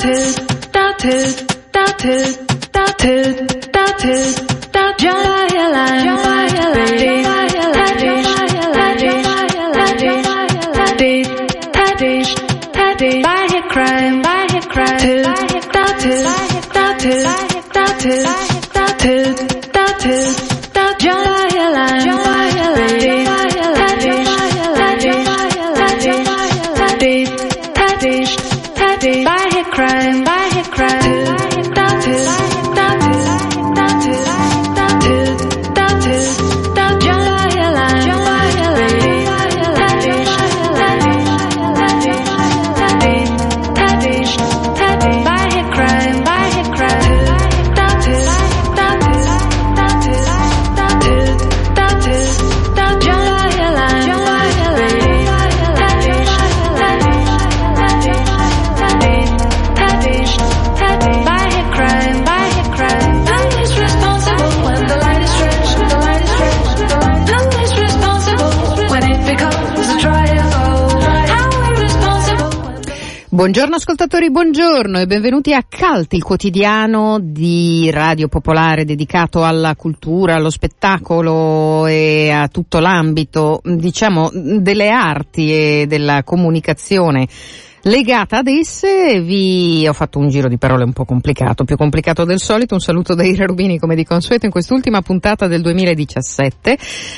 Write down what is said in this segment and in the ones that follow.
Buongiorno ascoltatori, buongiorno e benvenuti a Cult, il quotidiano di Radio Popolare dedicato alla cultura, allo spettacolo e a tutto l'ambito, diciamo, delle arti e della comunicazione legata ad esse. Vi ho fatto un giro di parole un po' complicato, più complicato del solito. Un saluto da Ira Rubini come di consueto in quest'ultima puntata del 2017,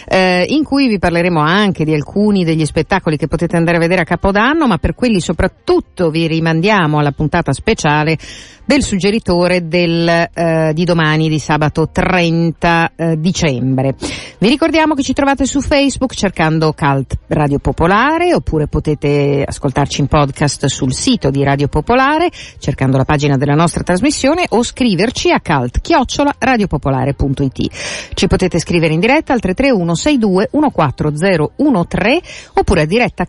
in cui vi parleremo anche di alcuni degli spettacoli che potete andare a vedere a Capodanno, ma per quelli soprattutto vi rimandiamo alla puntata speciale del suggeritore di domani, di sabato 30 dicembre. Vi ricordiamo che ci trovate su Facebook cercando Cult Radio Popolare, oppure potete ascoltarci in podcast sul sito di Radio Popolare cercando la pagina della nostra trasmissione, o scriverci a cult@radiopopolare.it. Ci potete scrivere in diretta al 331 62 14013 oppure a diretta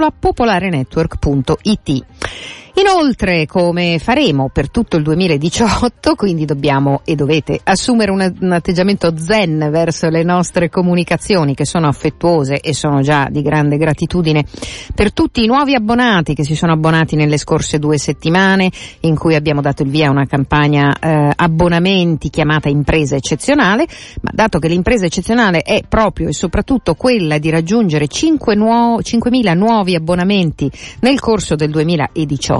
@popolarenetwork.it. Inoltre, come faremo per tutto il 2018, quindi dobbiamo e dovete assumere un atteggiamento zen verso le nostre comunicazioni, che sono affettuose e sono già di grande gratitudine per tutti i nuovi abbonati che si sono abbonati nelle scorse 2 settimane, in cui abbiamo dato il via a una campagna abbonamenti chiamata Impresa Eccezionale. Ma dato che l'impresa eccezionale è proprio e soprattutto quella di raggiungere 5.000 nuovi abbonamenti nel corso del 2018,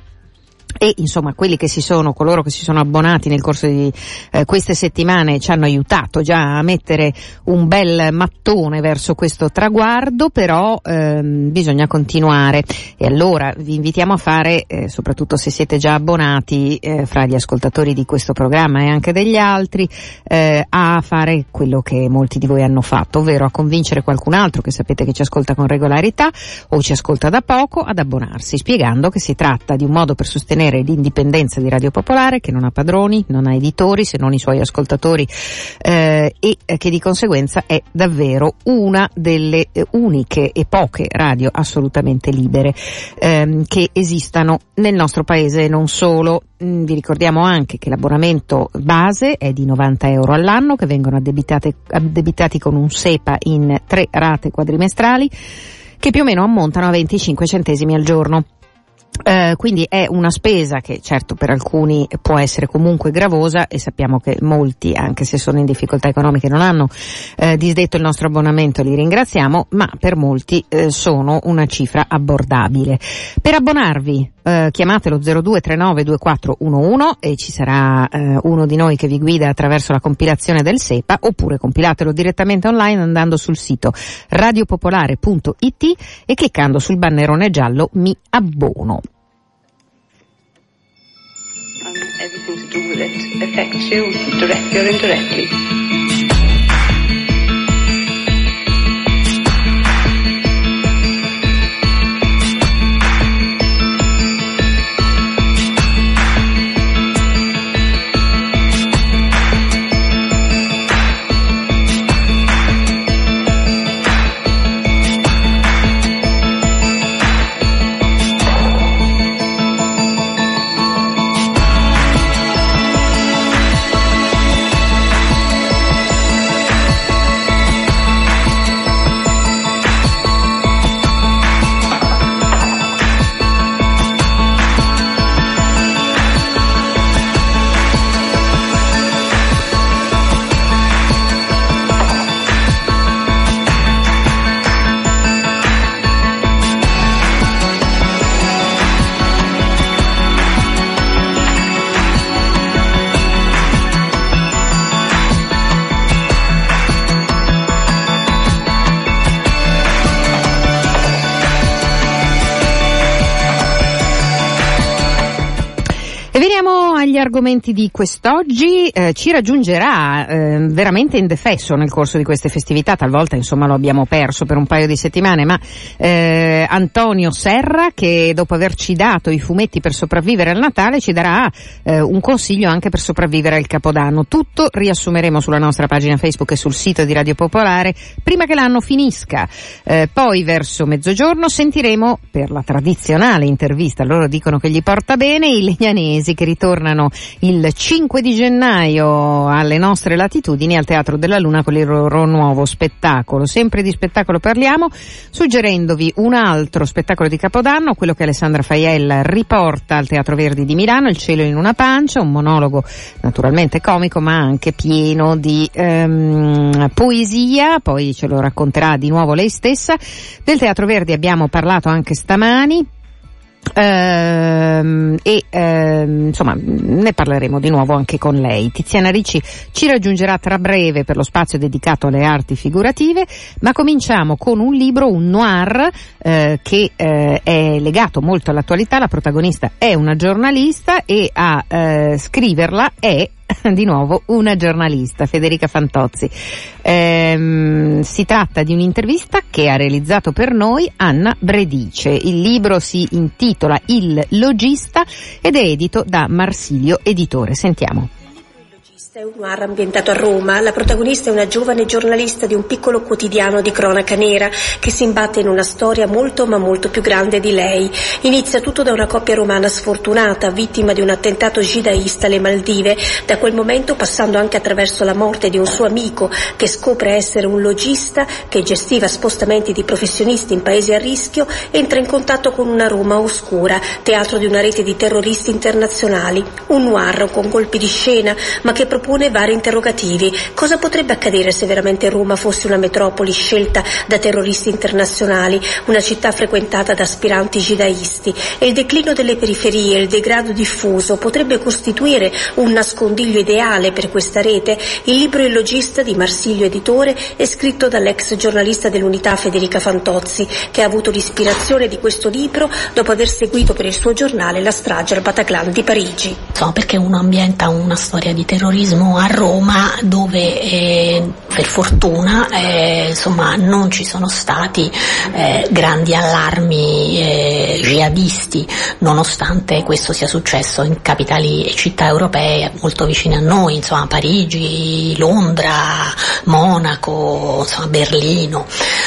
e insomma coloro che si sono abbonati nel corso di queste settimane ci hanno aiutato già a mettere un bel mattone verso questo traguardo, però bisogna continuare, e allora vi invitiamo a fare, soprattutto se siete già abbonati, fra gli ascoltatori di questo programma e anche degli altri, a fare quello che molti di voi hanno fatto, ovvero a convincere qualcun altro che sapete che ci ascolta con regolarità o ci ascolta da poco ad abbonarsi, spiegando che si tratta di un modo per sostenere l'indipendenza di Radio Popolare, che non ha padroni, non ha editori se non i suoi ascoltatori, e che di conseguenza è davvero una delle uniche e poche radio assolutamente libere che esistano nel nostro paese e non solo. Vi ricordiamo anche che l'abbonamento base è di €90 all'anno, che vengono addebitati con un SEPA in 3 rate quadrimestrali, che più o meno ammontano a 25 centesimi al giorno. Quindi è una spesa che certo per alcuni può essere comunque gravosa, e sappiamo che molti, anche se sono in difficoltà economiche, non hanno disdetto il nostro abbonamento, li ringraziamo, ma per molti sono una cifra abbordabile. Per abbonarvi chiamatelo 02392411 e ci sarà uno di noi che vi guida attraverso la compilazione del SEPA, oppure compilatelo direttamente online andando sul sito radiopopolare.it e cliccando sul bannerone giallo Mi abbono. Everything to do with it affects you directly or indirectly. E veniamo agli argomenti di quest'oggi. Ci raggiungerà veramente indefesso nel corso di queste festività, talvolta insomma lo abbiamo perso per un paio di settimane, ma Antonio Serra, che dopo averci dato i fumetti per sopravvivere al Natale ci darà un consiglio anche per sopravvivere al Capodanno. Tutto riassumeremo sulla nostra pagina Facebook e sul sito di Radio Popolare prima che l'anno finisca. Poi verso mezzogiorno sentiremo, per la tradizionale intervista, loro dicono che gli porta bene, i legnanesi che ritornano il 5 di gennaio alle nostre latitudini al Teatro della Luna con il loro nuovo spettacolo. Sempre di spettacolo parliamo, suggerendovi un altro spettacolo di Capodanno, quello che Alessandra Faiella riporta al Teatro Verdi di Milano, Il cielo in una pancia, un monologo naturalmente comico ma anche pieno di poesia, poi ce lo racconterà di nuovo lei stessa. Del Teatro Verdi abbiamo parlato anche stamani. Insomma ne parleremo di nuovo anche con lei. Tiziana Ricci ci raggiungerà tra breve per lo spazio dedicato alle arti figurative, ma cominciamo con un libro, un noir che è legato molto all'attualità. La protagonista è una giornalista e a scriverla è di nuovo una giornalista, Federica Fantozzi. Si tratta di un'intervista che ha realizzato per noi Anna Bredice. Il libro si intitola Il Logista ed è edito da Marsilio Editore. Sentiamo. È un noir ambientato a Roma. La protagonista è una giovane giornalista di un piccolo quotidiano di cronaca nera che si imbatte in una storia molto ma molto più grande di lei. Inizia tutto da una coppia romana sfortunata, vittima di un attentato jihadista alle Maldive. Da quel momento, passando anche attraverso la morte di un suo amico che scopre essere un logista che gestiva spostamenti di professionisti in paesi a rischio, entra in contatto con una Roma oscura, teatro di una rete di terroristi internazionali. Un noir con colpi di scena ma che propone vari interrogativi. Cosa potrebbe accadere se veramente Roma fosse una metropoli scelta da terroristi internazionali, una città frequentata da aspiranti jihadisti? E il declino delle periferie, il degrado diffuso potrebbe costituire un nascondiglio ideale per questa rete? Il libro Il Logista di Marsilio Editore è scritto dall'ex giornalista dell'Unità Federica Fantozzi, che ha avuto l'ispirazione di questo libro dopo aver seguito per il suo giornale la strage al Bataclan di Parigi. Perché uno ambienta una storia di terrorismo a Roma dove per fortuna non ci sono stati grandi allarmi jihadisti, nonostante questo sia successo in capitali e città europee molto vicine a noi, Parigi, Londra, Monaco, Berlino.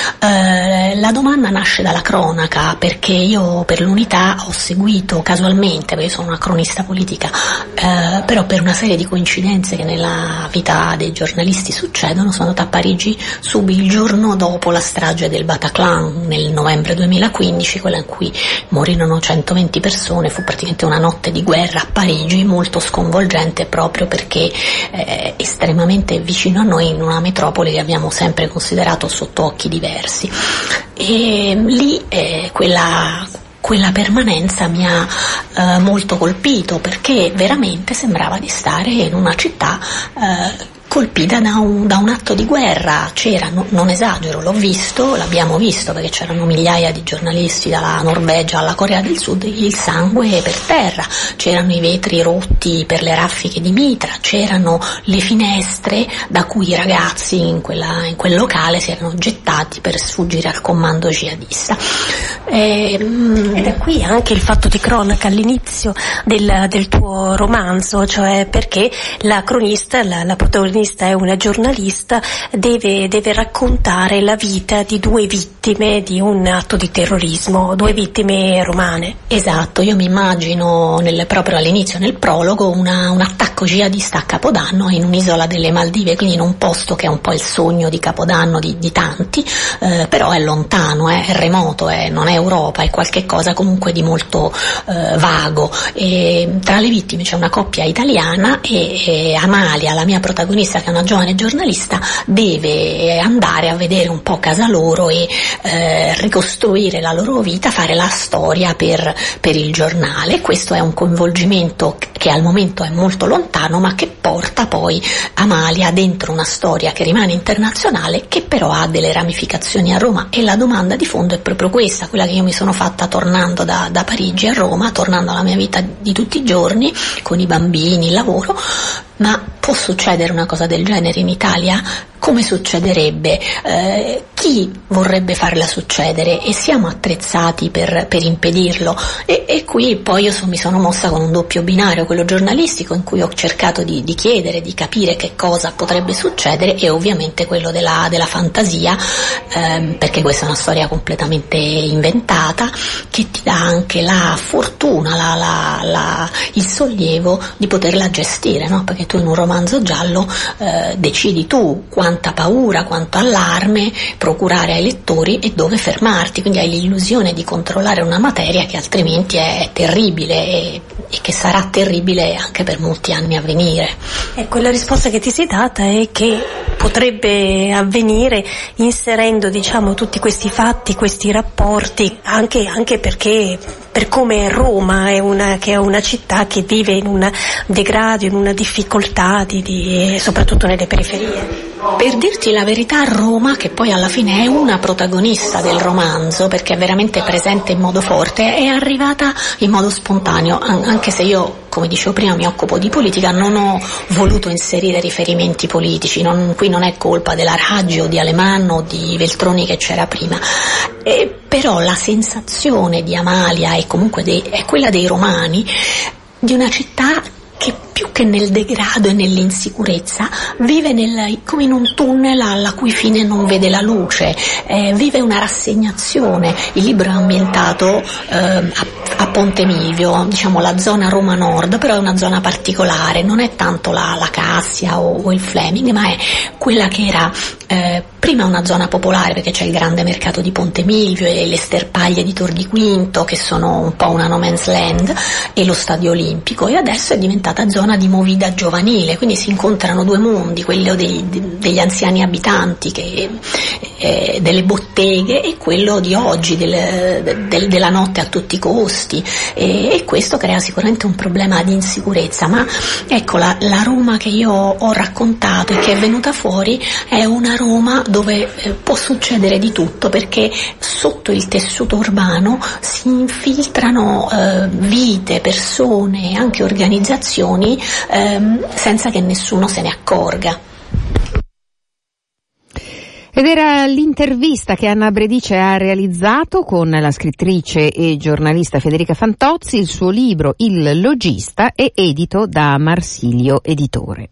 La domanda nasce dalla cronaca, perché io per l'Unità ho seguito casualmente, perché sono una cronista politica, però per una serie di coincidenze che nella vita dei giornalisti succedono, sono andata a Parigi il giorno dopo la strage del Bataclan nel novembre 2015, quella in cui morirono 120 persone. Fu praticamente una notte di guerra a Parigi, molto sconvolgente proprio perché estremamente vicino a noi, in una metropoli che abbiamo sempre considerato sotto occhi diversi. E lì quella permanenza mi ha molto colpito, perché veramente sembrava di stare in una città colpita da un atto di guerra. Non esagero, l'abbiamo visto perché c'erano migliaia di giornalisti dalla Norvegia alla Corea del Sud, il sangue per terra, c'erano i vetri rotti per le raffiche di mitra, c'erano le finestre da cui i ragazzi in quel locale si erano gettati per sfuggire al comando jihadista. Ed è qui anche il fatto di cronaca all'inizio del tuo romanzo, cioè perché la cronista, la protagonista è una giornalista, deve raccontare la vita di due vittime di un atto di terrorismo, due vittime romane. Esatto, io mi immagino proprio all'inizio, nel prologo, un attacco jihadista a Capodanno in un'isola delle Maldive, quindi in un posto che è un po' il sogno di Capodanno di tanti, però è lontano, è remoto, non è Europa, è qualche cosa comunque di molto vago. E tra le vittime c'è una coppia italiana e Amalia, la mia protagonista, che è una giovane giornalista, deve andare a vedere un po' casa loro e ricostruire la loro vita, fare la storia per il giornale. Questo è un coinvolgimento che che al momento è molto lontano, ma che porta poi Amalia dentro una storia che rimane internazionale, che però ha delle ramificazioni a Roma. E la domanda di fondo è proprio questa, quella che io mi sono fatta tornando da Parigi a Roma, tornando alla mia vita di tutti i giorni, con i bambini, il lavoro. Ma può succedere una cosa del genere in Italia? Come succederebbe? Chi vorrebbe farla succedere? E siamo attrezzati per impedirlo? E qui poi io mi sono mossa con un doppio binario, quello giornalistico, in cui ho cercato di chiedere, di capire che cosa potrebbe succedere, e ovviamente quello della fantasia, perché questa è una storia completamente inventata, che ti dà anche la fortuna, il sollievo di poterla gestire, no? Perché tu in un romanzo giallo decidi tu quanta paura, quanto allarme procurare ai lettori e dove fermarti, quindi hai l'illusione di controllare una materia che altrimenti è terribile e che sarà terribile anche per molti anni a venire. Ecco, la risposta che ti sei data è che potrebbe avvenire inserendo, diciamo, tutti questi fatti, questi rapporti, anche perché per come Roma è una città che vive in un degrado, in una difficoltà soprattutto nelle periferie. Per dirti la verità, Roma, che poi alla fine è una protagonista del romanzo, perché è veramente presente in modo forte, è arrivata in modo spontaneo, anche se io, come dicevo prima, mi occupo di politica, non ho voluto inserire riferimenti politici, qui non è colpa della Raggi o di Alemanno o di Veltroni che c'era prima. Però la sensazione di Amalia e comunque è quella dei romani, di una città che più che nel degrado e nell'insicurezza vive come in un tunnel alla cui fine non vede la luce, vive una rassegnazione. Il libro è ambientato a Ponte Milvio, diciamo la zona Roma Nord, però è una zona particolare, non è tanto la Cassia o il Fleming, ma è quella che era prima una zona popolare, perché c'è il grande mercato di Ponte Milvio e le sterpaglie di Tor di Quinto, che sono un po' una no man's land, e lo Stadio Olimpico, e adesso è diventata zona di movida giovanile, quindi si incontrano due mondi, quello degli anziani abitanti delle botteghe, e quello di oggi della notte a tutti i costi, e questo crea sicuramente un problema di insicurezza. Ma ecco, la Roma che io ho raccontato e che è venuta fuori è una Roma dove può succedere di tutto, perché sotto il tessuto urbano si infiltrano vite, persone e anche organizzazioni senza che nessuno se ne accorga. Ed era l'intervista che Anna Bredice ha realizzato con la scrittrice e giornalista Federica Fantozzi. Il suo libro Il Logista è edito da Marsilio Editore.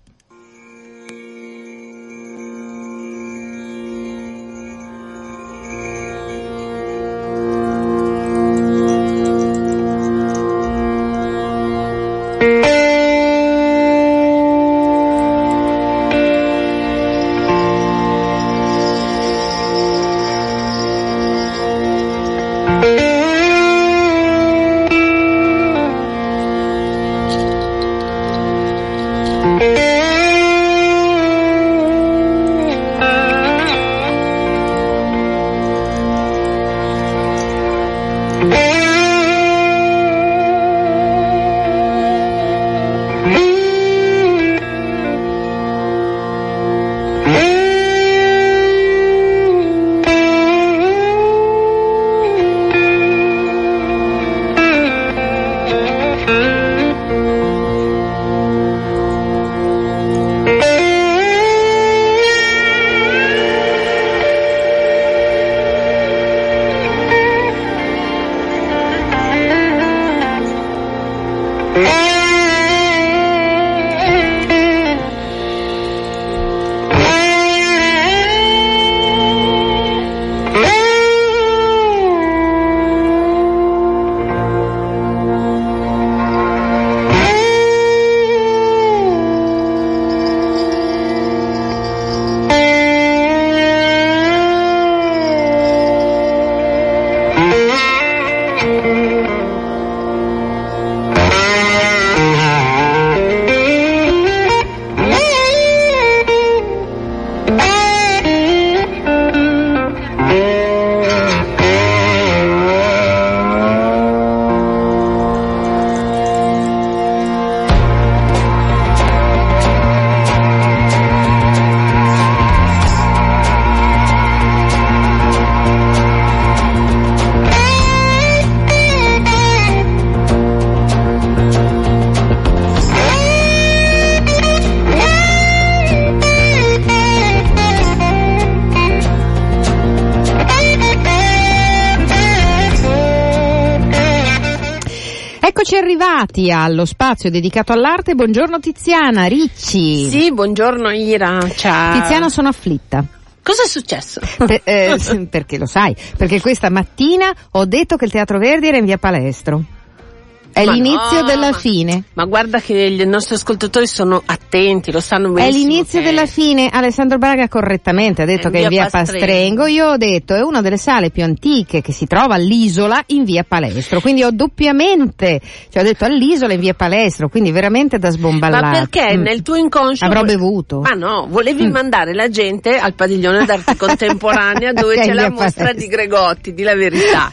arrivati allo spazio dedicato all'arte. Buongiorno Tiziana Ricci. Sì, buongiorno Ira, ciao. Tiziana, sono afflitta. Cosa è successo? Perché lo sai, perché questa mattina ho detto che il Teatro Verdi era in via Palestro. È l'inizio della fine. Ma guarda che i nostri ascoltatori sono attenti, lo sanno benissimo. È l'inizio della fine. Alessandro Braga correttamente ha detto che è in via Pastrengo. Io ho detto è una delle sale più antiche che si trova all'Isola in via Palestro. Quindi ho doppiamente, ho detto all'Isola in via Palestro, quindi veramente da sbomballare. Ma perché nel tuo inconscio avrò bevuto? Ma no, volevi mandare la gente al padiglione d'arte contemporanea dove c'è la mostra di Gregotti, di la verità.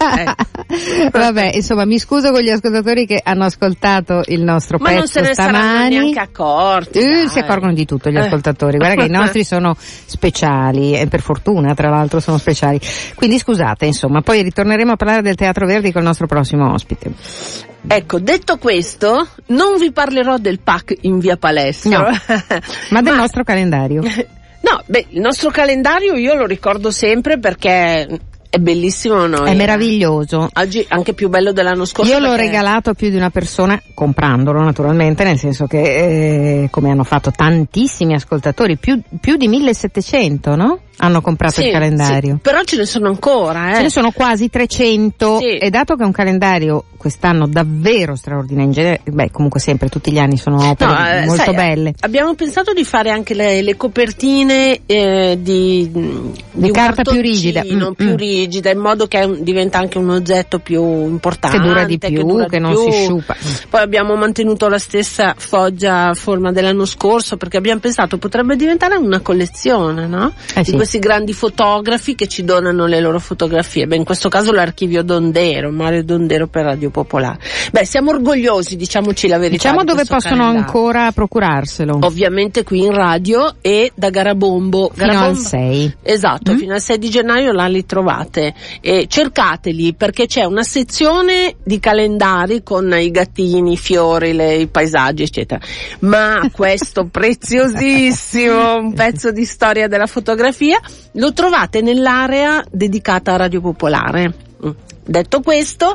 Vabbè, insomma, mi scuso con gli ascoltatori che hanno ascoltato il nostro ma pezzo non se ne stamani. saranno neanche accorti. Si accorgono di tutto gli ascoltatori. Guarda che i nostri sono speciali e per fortuna tra l'altro sono speciali. Quindi scusate, insomma, poi ritorneremo a parlare del Teatro Verdi con il nostro prossimo ospite. Ecco, detto questo, non vi parlerò del PAC in via Palestro, no, ma del nostro calendario. No, il nostro calendario io lo ricordo sempre perché è bellissimo, no? È meraviglioso. Oggi anche più bello dell'anno scorso. Io l'ho regalato a più di una persona, comprandolo naturalmente, nel senso che come hanno fatto tantissimi ascoltatori, più di 1700, no? Hanno comprato il calendario. Sì, però ce ne sono ancora, Ce ne sono quasi 300, sì. E dato che è un calendario quest'anno davvero straordinario, in genere, comunque sempre, tutti gli anni sono opere molto belle. Abbiamo pensato di fare anche le copertine di carta più rigida. Più rigida, in modo che diventa anche un oggetto più importante. Che dura di più, che non si sciupa. Poi abbiamo mantenuto la stessa foggia a forma dell'anno scorso, perché abbiamo pensato potrebbe diventare una collezione, no? Di questi grandi fotografi che ci donano le loro fotografie. In questo caso l'Archivio Dondero, Mario Dondero per Radio Popolare. Siamo orgogliosi, diciamoci la verità. Diciamo dove possono ancora procurarselo. Ovviamente qui in radio e da Garabombo. Fino al 6. Esatto, fino al 6 di gennaio là li trovate. E cercateli, perché c'è una sezione di calendari con i gattini, i fiori, i paesaggi, eccetera. Ma questo preziosissimo, un pezzo di storia della fotografia, lo trovate nell'area dedicata a Radio Popolare. Detto questo,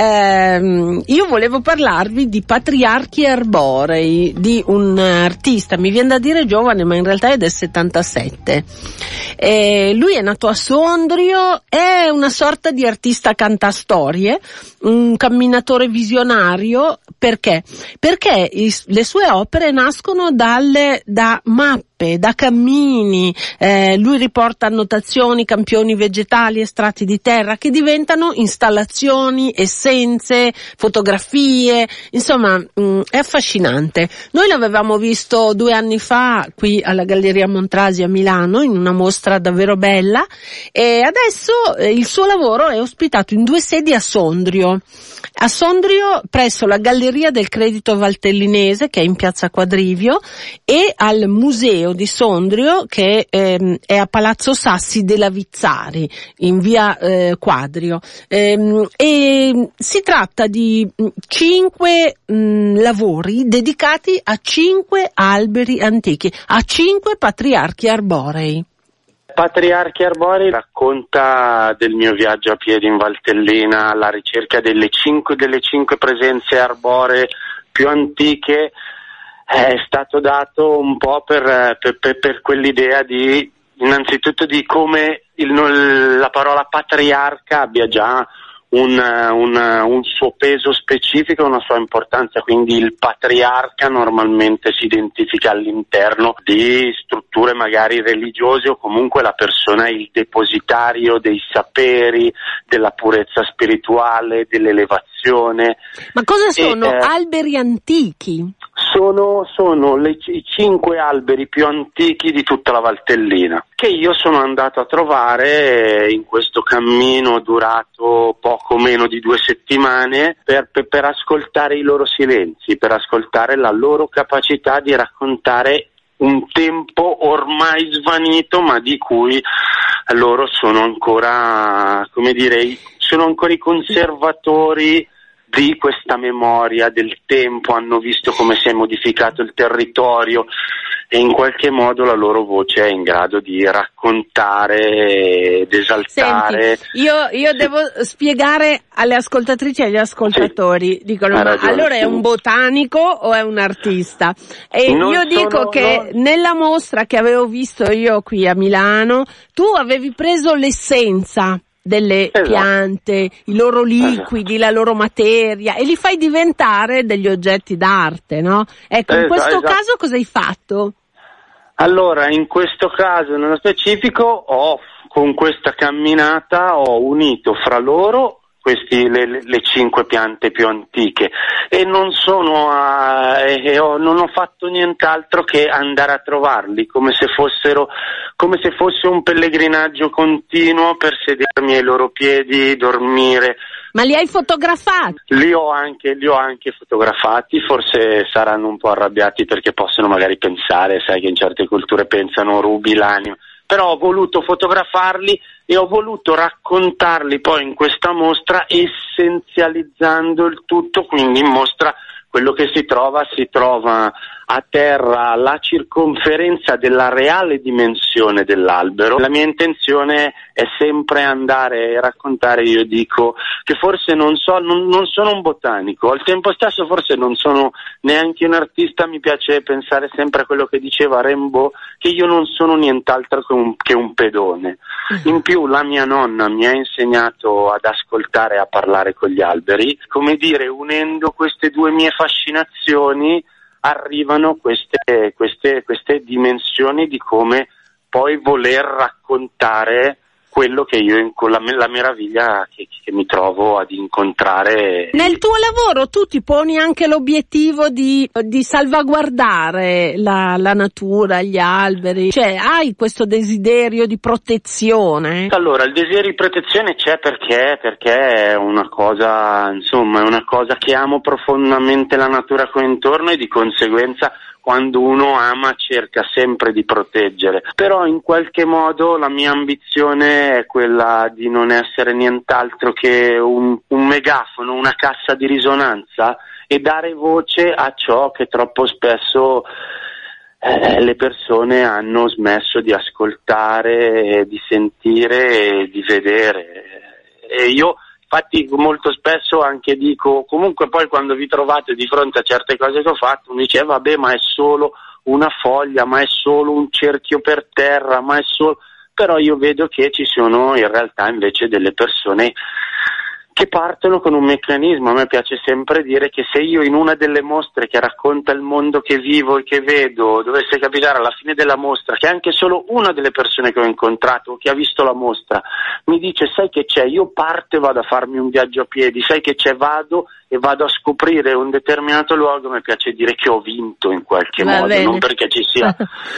io volevo parlarvi di Patriarchi Arborei, di un artista, mi viene da dire giovane, ma in realtà è del 77. Lui è nato a Sondrio, è una sorta di artista cantastorie, un camminatore visionario. Perché? Perché le sue opere nascono da mappe, da cammini, lui riporta annotazioni, campioni vegetali, estratti di terra che diventano installazioni, essenze, fotografie, insomma è affascinante. Noi l'avevamo visto 2 anni fa qui alla Galleria Montrasi a Milano in una mostra davvero bella e adesso il suo lavoro è ospitato in 2 sedi a Sondrio presso la Galleria del Credito Valtellinese che è in Piazza Quadrivio e al Museo di Sondrio che è a Palazzo Sassi della Vizzari in via Quadrio e si tratta di 5 lavori dedicati a 5 alberi antichi, a 5 patriarchi arborei. Patriarchi Arborei racconta del mio viaggio a piedi in Valtellina alla ricerca delle 5 presenze arboree più antiche. È stato dato un po' per quell'idea di, innanzitutto, di come la parola patriarca abbia già un suo peso specifico, una sua importanza, quindi il patriarca normalmente si identifica all'interno di strutture magari religiose o comunque la persona è il depositario dei saperi, della purezza spirituale, dell'elevazione. Ma cosa sono alberi antichi? Sono i 5 alberi più antichi di tutta la Valtellina, che io sono andato a trovare in questo cammino durato poco meno di 2 settimane per ascoltare i loro silenzi, per ascoltare la loro capacità di raccontare un tempo ormai svanito, ma di cui loro sono ancora, sono ancora i conservatori di questa memoria del tempo, hanno visto come si è modificato il territorio e in qualche modo la loro voce è in grado di raccontare ed esaltare. Senti, io devo spiegare alle ascoltatrici e agli ascoltatori, dicono ma allora è un botanico o è un artista? E io dico che nella mostra che avevo visto io qui a Milano tu avevi preso l'essenza delle piante, i loro liquidi, la loro materia e li fai diventare degli oggetti d'arte, no? Ecco, in questo caso cosa hai fatto? Allora, in questo caso nello specifico con questa camminata ho unito fra loro le 5 piante più antiche e non ho fatto nient'altro che andare a trovarli come se fosse un pellegrinaggio continuo per sedermi ai loro piedi, dormire. Ma li hai fotografati? Li ho anche fotografati, forse saranno un po' arrabbiati perché possono magari pensare, sai che in certe culture pensano rubi l'anima, però ho voluto fotografarli e ho voluto raccontarli poi in questa mostra essenzializzando il tutto, quindi in mostra quello che si trova a terra la circonferenza della reale dimensione dell'albero. La mia intenzione è sempre andare a raccontare, io dico che forse non sono un botanico, al tempo stesso forse non sono neanche un artista, mi piace pensare sempre a quello che diceva Rimbaud, che io non sono nient'altro che un pedone. In più la mia nonna mi ha insegnato ad ascoltare e a parlare con gli alberi, come dire, unendo queste due mie fascinazioni arrivano queste dimensioni di come poi voler raccontare quello che io con la meraviglia che mi trovo ad incontrare. Nel tuo lavoro tu ti poni anche l'obiettivo di salvaguardare la natura, gli alberi, cioè hai questo desiderio di protezione? Allora, il desiderio di protezione c'è perché è una cosa che amo profondamente la natura qui intorno e di conseguenza quando uno ama cerca sempre di proteggere, però in qualche modo la mia ambizione è quella di non essere nient'altro che un megafono, una cassa di risonanza e dare voce a ciò che troppo spesso le persone hanno smesso di ascoltare, di sentire e di vedere. E io infatti molto spesso anche dico, comunque poi quando vi trovate di fronte a certe cose che ho fatto, mi dice vabbè ma è solo una foglia, ma è solo un cerchio per terra, ma è solo... Però io vedo che ci sono in realtà invece delle persone che partono con un meccanismo. A me piace sempre dire che se io in una delle mostre che racconta il mondo che vivo e che vedo dovesse capitare alla fine della mostra che anche solo una delle persone che ho incontrato o che ha visto la mostra mi dice sai che c'è, io parto e vado a farmi un viaggio a piedi, sai che c'è, vado a scoprire un determinato luogo, mi piace dire che ho vinto in qualche modo, bene. Non perché ci sia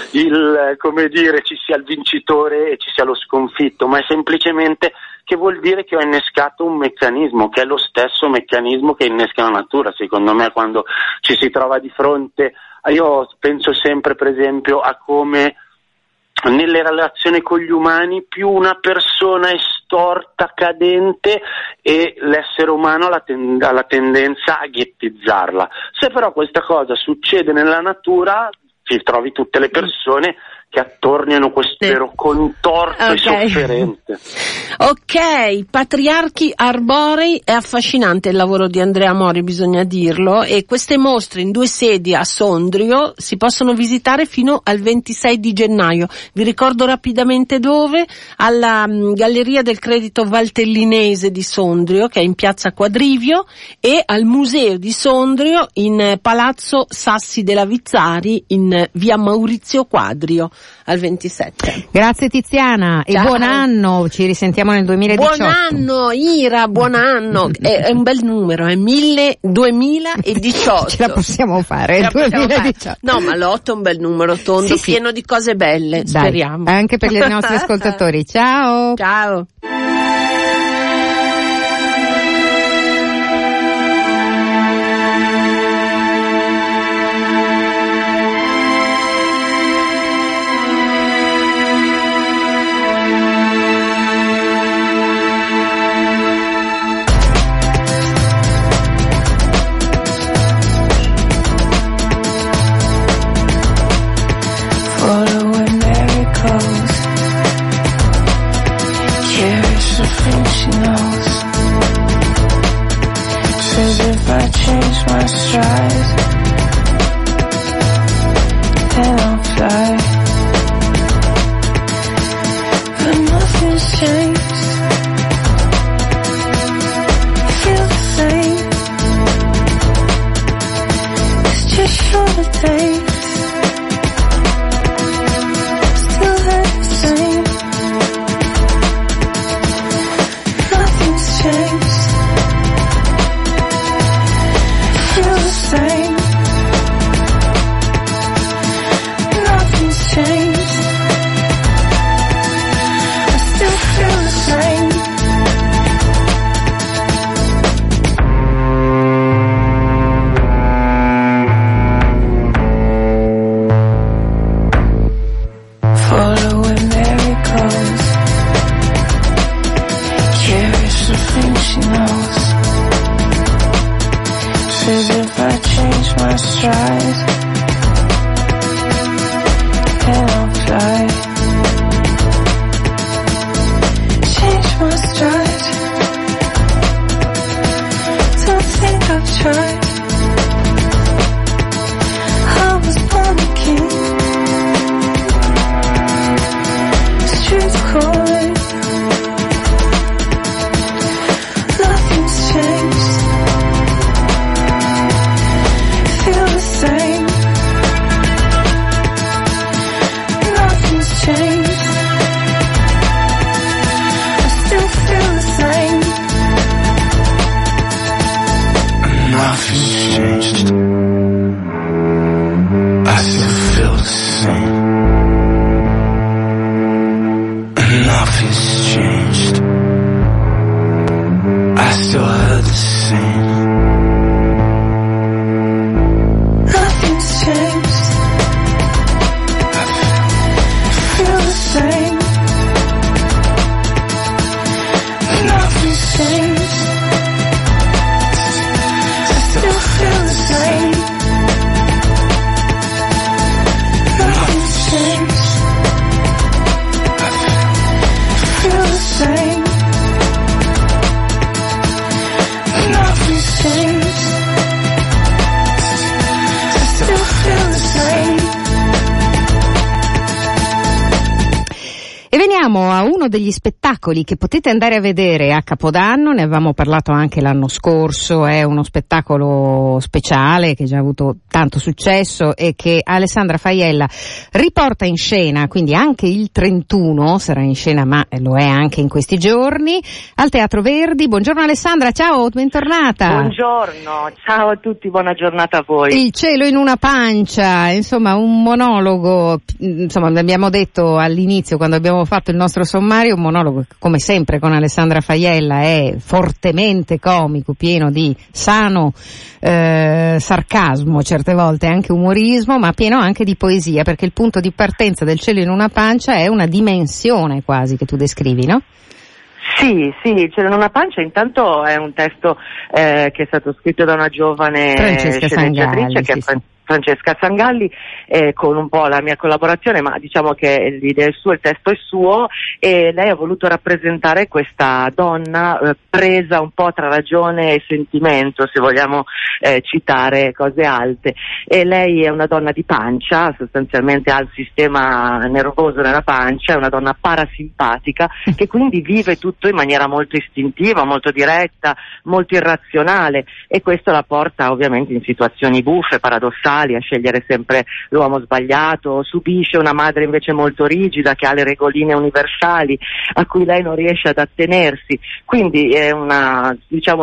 ci sia il vincitore e ci sia lo sconfitto, ma è semplicemente che vuol dire che ho innescato un meccanismo che è lo stesso meccanismo che innesca la natura. Secondo me quando ci si trova di fronte, io penso sempre per esempio a come nelle relazioni con gli umani più una persona è storta, cadente e l'essere umano ha la tendenza a ghettizzarla. Se però questa cosa succede nella natura ci trovi tutte le persone che attorniano questo contorto e sofferente. Ok, Patriarchi Arborei, è affascinante il lavoro di Andrea Mori, bisogna dirlo, e queste mostre in 2 sedi a Sondrio si possono visitare fino al 26 di gennaio. Vi ricordo rapidamente dove? Alla Galleria del Credito Valtellinese di Sondrio, che è in piazza Quadrivio, e al Museo di Sondrio in Palazzo Sassi della Vizzari in via Maurizio Quadrio al 27. Grazie Tiziana. Ciao. E buon anno, ci risentiamo nel 2018. Buon anno Ira, buon anno. È un bel numero, è 2018. Ce la possiamo fare, 2018. No, ma l'8 è un bel numero tondo, sì, pieno di cose belle. Dai, speriamo. Anche per i nostri ascoltatori. Ciao. Ciao. die. But nothing's changed. Feel the same. It's just shorter days. Still hurt the same. Nothing's changed. Feel the same. Nothing's changed. I still feel the same. Follow where Mary goes. Curious the things she knows. Says if I change my stride, then I'll fly. Change my stride. Don't think I've tried. I was born a king. Streets calling. Nothing's changed. Feel the same. Nothing's changed. I still feel the same. Nothing's changed. I still feel the same. Nothing's changed. I still heard the same. Nothing's changed. Feel the same. Nothing's changed. I still feel the same. Nothing's changed. Feel the same. Nothing's changed. I still feel the same. E veniamo a uno degli spettacoli che potete andare a vedere a Capodanno, ne avevamo parlato anche l'anno scorso, è uno spettacolo speciale che ha già avuto tanto successo e che Alessandra Faiella riporta in scena, quindi anche il 31 sarà in scena, ma lo è anche in questi giorni, al Teatro Verdi. Buongiorno Alessandra, ciao, bentornata. Buongiorno, ciao a tutti, buona giornata a voi. Il cielo in una pancia, insomma un monologo, insomma abbiamo detto all'inizio quando abbiamo fatto il nostro sommario, un monologo che come sempre con Alessandra Faiella è fortemente comico, pieno di sano sarcasmo, certe volte anche umorismo, ma pieno anche di poesia, perché il punto di partenza del cielo in una pancia è una dimensione quasi che tu descrivi, no? Sì, il cielo in una pancia intanto è un testo che è stato scritto da una giovane sceneggiatrice che è Francesca Sangalli, con un po' la mia collaborazione, ma diciamo che l'idea è sua, il testo è suo, e lei ha voluto rappresentare questa donna presa un po' tra ragione e sentimento, se vogliamo citare cose alte. E lei è una donna di pancia, sostanzialmente ha il sistema nervoso nella pancia, è una donna parasimpatica che quindi vive tutto in maniera molto istintiva, molto diretta, molto irrazionale, e questo la porta ovviamente in situazioni buffe, paradossali, a scegliere sempre l'uomo sbagliato. Subisce una madre invece molto rigida che ha le regoline universali a cui lei non riesce ad attenersi, quindi è una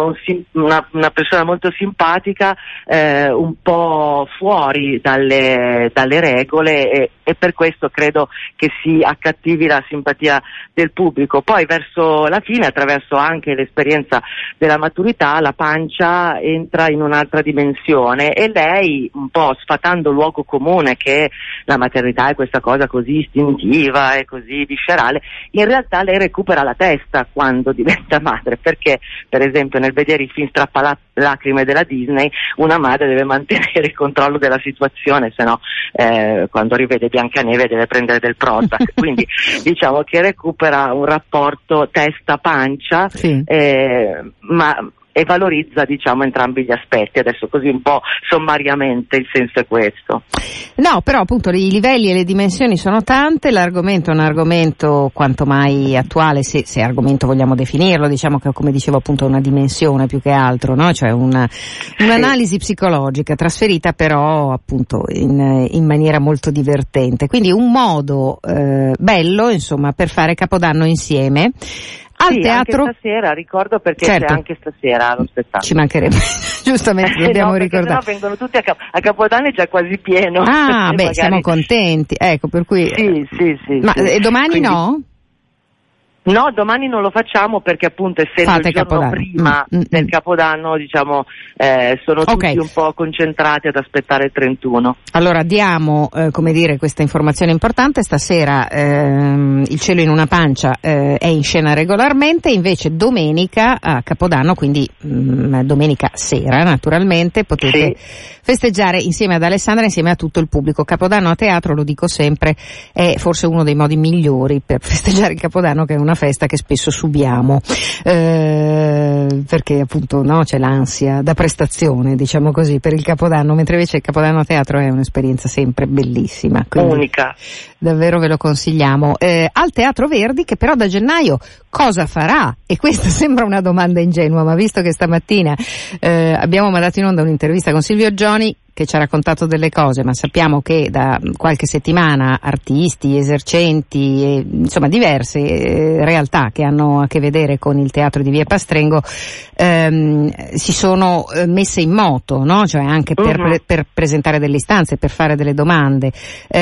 persona molto simpatica, un po' fuori dalle regole, e per questo credo che si accattivi la simpatia del pubblico. Poi verso la fine, attraverso anche l'esperienza della maturità, la pancia entra in un'altra dimensione e lei, un po' sfatando il luogo comune che la maternità è questa cosa così istintiva e così viscerale, in realtà lei recupera la testa quando diventa madre, perché per esempio nel vedere i film strappalacrime della Disney una madre deve mantenere il controllo della situazione, se no quando rivede Biancaneve deve prendere del Prozac, quindi diciamo che recupera un rapporto testa-pancia, sì. ma e valorizza, diciamo, entrambi gli aspetti. Adesso così un po' sommariamente il senso è questo. No, però appunto i livelli e le dimensioni sono tante, l'argomento è un argomento quanto mai attuale, se argomento vogliamo definirlo, diciamo che come dicevo appunto è una dimensione più che altro, no? Cioè un'analisi psicologica trasferita però appunto in maniera molto divertente, quindi un modo bello insomma per fare Capodanno insieme. Al teatro anche stasera, ricordo, perché certo. C'è anche stasera lo spettacolo. Ci mancherebbe, giustamente dobbiamo ricordare. Sennò vengono tutti a Capodanno, è già quasi pieno. Ah, beh, siamo contenti, ecco, per cui. Sì. Ma domani quindi... no? No, domani non lo facciamo perché appunto essendo il giorno Capodanno. Prima del Capodanno, diciamo, sono tutti un po' concentrati ad aspettare il 31. Allora diamo, come dire, questa informazione importante. Stasera Il cielo in una pancia è in scena regolarmente, invece domenica a Capodanno, quindi domenica sera naturalmente, potete festeggiare insieme ad Alessandra, insieme a tutto il pubblico. Capodanno a teatro, lo dico sempre, è forse uno dei modi migliori per festeggiare il Capodanno, che è una festa che spesso subiamo, perché appunto no, c'è l'ansia da prestazione, diciamo così, per il Capodanno, mentre invece il Capodanno a teatro è un'esperienza sempre bellissima, unica, davvero ve lo consigliamo. Al Teatro Verdi, che però da gennaio cosa farà? E questa sembra una domanda ingenua, ma visto che stamattina abbiamo mandato in onda un'intervista con Silvio Gioni che ci ha raccontato delle cose, ma sappiamo che da qualche settimana artisti, esercenti e insomma diverse realtà che hanno a che vedere con il teatro di Via Pastrengo si sono messe in moto, no? Cioè anche per presentare delle istanze, per fare delle domande,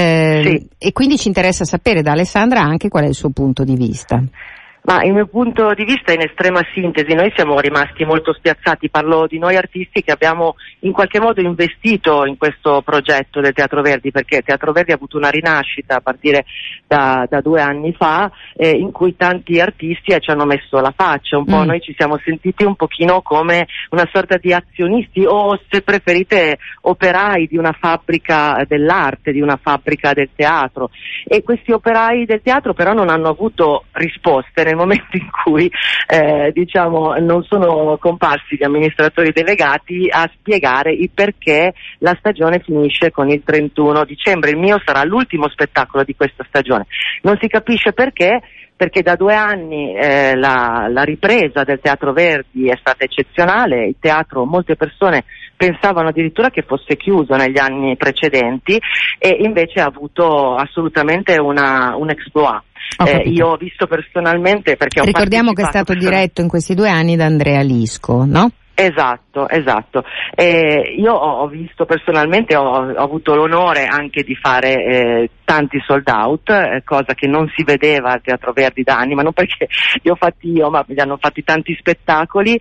e quindi ci interessa sapere da Alessandra anche qual è il suo punto di vista. Ma il mio punto di vista è in estrema sintesi. Noi siamo rimasti molto spiazzati, parlo di noi artisti che abbiamo in qualche modo investito in questo progetto del Teatro Verdi, perché Teatro Verdi ha avuto una rinascita a partire da 2 anni fa, in cui tanti artisti ci hanno messo la faccia, un po' noi ci siamo sentiti un pochino come una sorta di azionisti o, se preferite, operai di una fabbrica dell'arte, di una fabbrica del teatro, e questi operai del teatro però non hanno avuto risposte nel momento in cui diciamo non sono comparsi gli amministratori delegati a spiegare il perché la stagione finisce con il 31 dicembre. Il mio sarà l'ultimo spettacolo di questa stagione, non si capisce perché da 2 anni la ripresa del Teatro Verdi è stata eccezionale. Il teatro, molte persone pensavano addirittura che fosse chiuso negli anni precedenti, e invece ha avuto assolutamente un exploit. Io ho visto personalmente, perché ricordiamo che è stato diretto in questi 2 anni da Andrea Lisco, no? Esatto. Io ho visto personalmente, ho avuto l'onore anche di fare tanti sold out, cosa che non si vedeva al Teatro Verdi da anni, ma non perché li ho fatti io, ma li hanno fatti tanti spettacoli,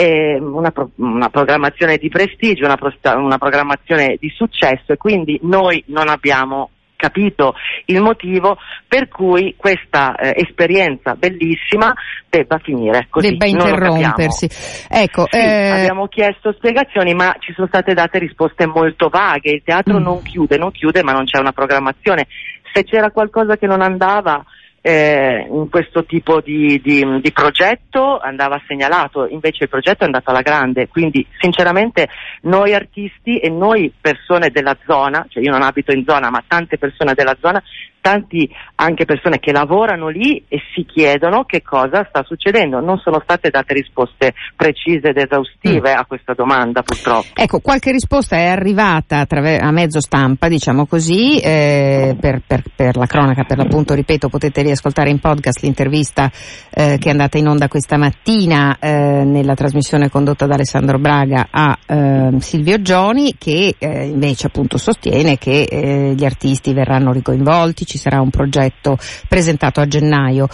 una programmazione di prestigio, una programmazione di successo, e quindi noi non abbiamo capito il motivo per cui questa esperienza bellissima debba finire così, debba interrompersi. Ecco, abbiamo chiesto spiegazioni, ma ci sono state date risposte molto vaghe. Il teatro non chiude, ma non c'è una programmazione. Se c'era qualcosa che non andava in questo tipo di progetto, andava segnalato, invece il progetto è andato alla grande, quindi sinceramente noi artisti e noi persone della zona, cioè io non abito in zona, ma tante persone della zona, tanti anche persone che lavorano lì e si chiedono che cosa sta succedendo. Non sono state date risposte precise ed esaustive a questa domanda, purtroppo. Ecco, qualche risposta è arrivata a mezzo stampa, diciamo così, per la cronaca, per l'appunto, ripeto, potete riascoltare in podcast l'intervista che è andata in onda questa mattina nella trasmissione condotta da Alessandro Braga a Silvio Gioni, che invece appunto sostiene che gli artisti verranno ricoinvolti, ci sarà un progetto presentato a gennaio.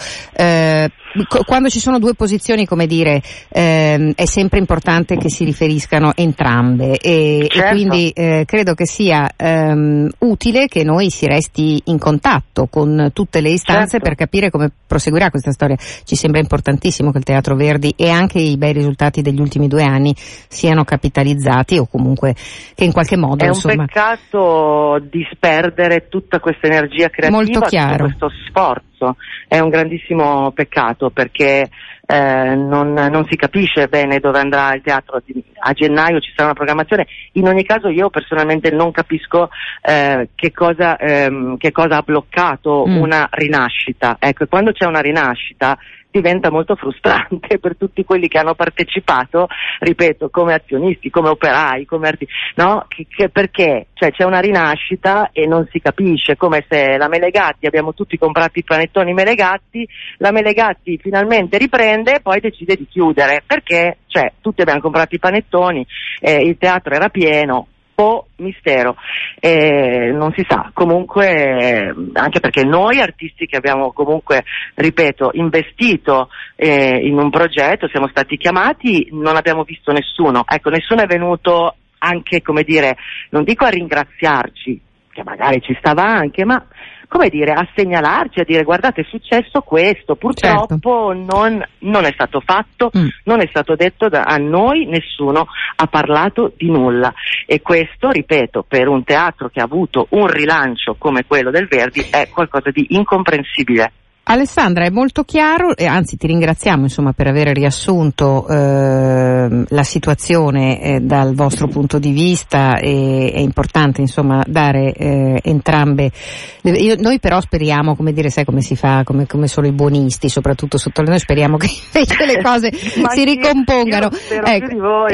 Quando ci sono 2 posizioni, come dire, è sempre importante che si riferiscano entrambe, e quindi credo che sia utile che noi si resti in contatto con tutte le istanze per capire come proseguirà questa storia. Ci sembra importantissimo che il Teatro Verdi e anche i bei risultati degli ultimi 2 anni siano capitalizzati, o comunque che in qualche modo, insomma, è un peccato disperdere tutta questa energia creativa, molto chiaro, tutto questo sforzo. È un grandissimo peccato, perché non si capisce bene dove andrà il teatro. A gennaio ci sarà una programmazione. In ogni caso io personalmente non capisco che cosa ha bloccato una rinascita. Ecco, quando c'è una rinascita diventa molto frustrante per tutti quelli che hanno partecipato, ripeto, come azionisti, come operai, come artisti, no? Perché? Cioè c'è una rinascita e non si capisce, come se la Melegatti, abbiamo tutti comprato i panettoni Melegatti, la Melegatti finalmente riprende e poi decide di chiudere, perché? Cioè tutti abbiamo comprato i panettoni, il teatro era pieno, mistero, non si sa, comunque anche perché noi artisti che abbiamo comunque, ripeto, investito in un progetto, siamo stati chiamati, non abbiamo visto nessuno, ecco, nessuno è venuto anche, come dire, non dico a ringraziarci, che magari ci stava anche, ma come dire, a segnalarci, a dire guardate è successo questo, purtroppo non è stato fatto, non è stato detto a noi, nessuno ha parlato di nulla, e questo, ripeto, per un teatro che ha avuto un rilancio come quello del Verdi è qualcosa di incomprensibile. Alessandra, è molto chiaro, e anzi ti ringraziamo insomma per aver riassunto la situazione dal vostro punto di vista, è importante insomma dare entrambe. Noi però speriamo, come dire, sai come si fa, come sono i buonisti, soprattutto sotto noi speriamo che invece le cose si ricompongano. Io spero più di voi.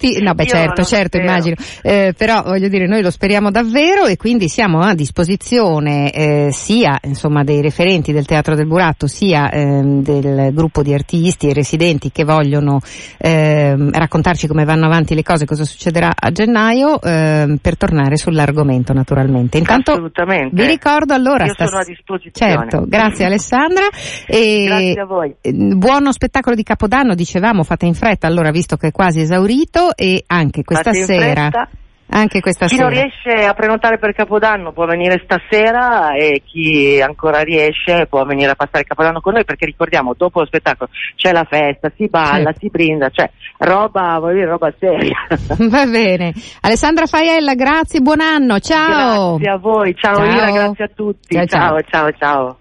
Certo, immagino, però voglio dire, noi lo speriamo davvero e quindi siamo a disposizione sia insomma dei referenti del Teatro del Buratto, sia del gruppo di artisti e residenti che vogliono raccontarci come vanno avanti le cose, cosa succederà a gennaio, per tornare sull'argomento naturalmente. Intanto assolutamente. Vi ricordo allora, io sono a disposizione. Certo, grazie Alessandra e grazie a voi. Buono spettacolo di Capodanno, dicevamo, fate in fretta allora visto che è quasi esaurito, e anche questa sera. Chi non riesce a prenotare per Capodanno può venire stasera, e chi ancora riesce può venire a passare il Capodanno con noi, perché ricordiamo, dopo lo spettacolo c'è la festa, si balla, si brinda, cioè roba seria. Va bene. Alessandra Faiella, grazie, buon anno, ciao. Grazie a voi, ciao. Ira, grazie a tutti. Ciao.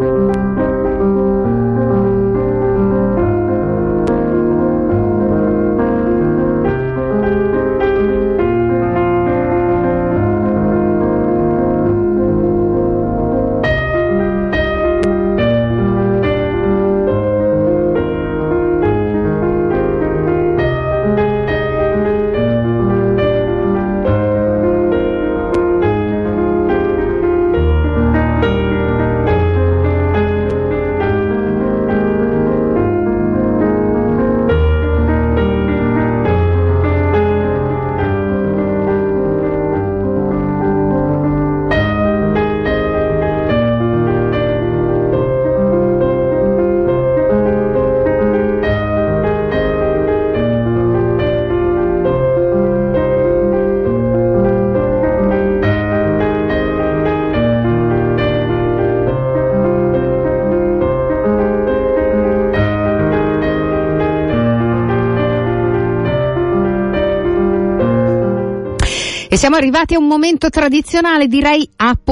E siamo arrivati a un momento tradizionale, direi